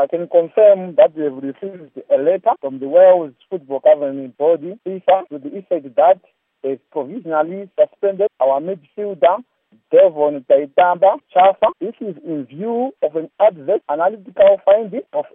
I can confirm that we have received a letter from the Wales Football Governing Body, FIFA, to the effect that they've provisionally suspended our midfielder, Devon Taitamba Chafa. This is in view of an adverse analytical finding of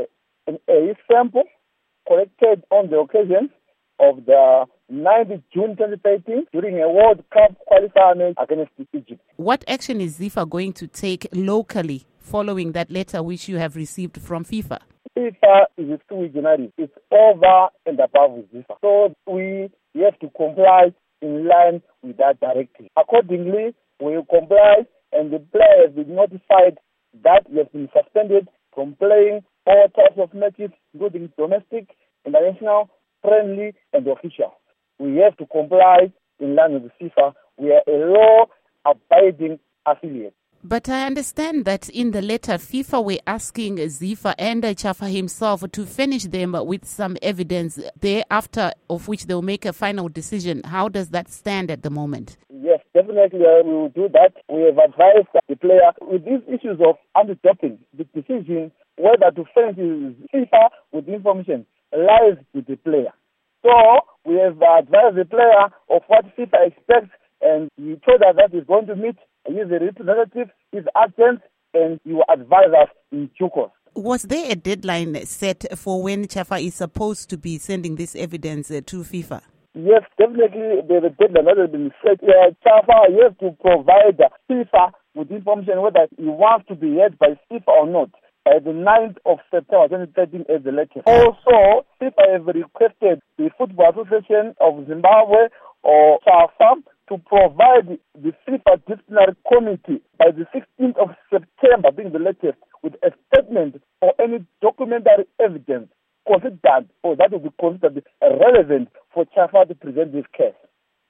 an A sample collected on the occasion of the 9th June 2013 during a World Cup qualifier match against Egypt. What action is FIFA going to take locally following that letter which you have received from FIFA? FIFA is sui generis. It's over and above with FIFA. So we have to comply in line with that directive. Accordingly, we will comply, and the player has been notified that he has been suspended from playing all types of matches, including domestic, international, friendly, and official. We have to comply in line with FIFA. We are a law-abiding affiliate. But I understand that in the letter, FIFA were asking Zifa and Chafa himself to furnish them with some evidence thereafter, of which they will make a final decision. How does that stand at the moment? Yes, definitely we will do that. We have advised the player with these issues of anti-doping. The decision whether to furnish FIFA with information lies with the player. So we have advised the player of what FIFA expects, and he told us that he's going to meet his representative, his agent, and he will advise us in due course. Was there a deadline set for when Chafa is supposed to be sending this evidence to FIFA? Yes, definitely there's a deadline that has been set. Chafa has to provide FIFA with information whether he wants to be heard by FIFA or not by the 9th of September 2013 as the latest. Also, FIFA have requested the Football Association of Zimbabwe or Chafa to provide the FIFA Disciplinary Committee by the 16th of September, being the latest, with a statement or any documentary evidence considered or that will be considered relevant for Chafa to present this case.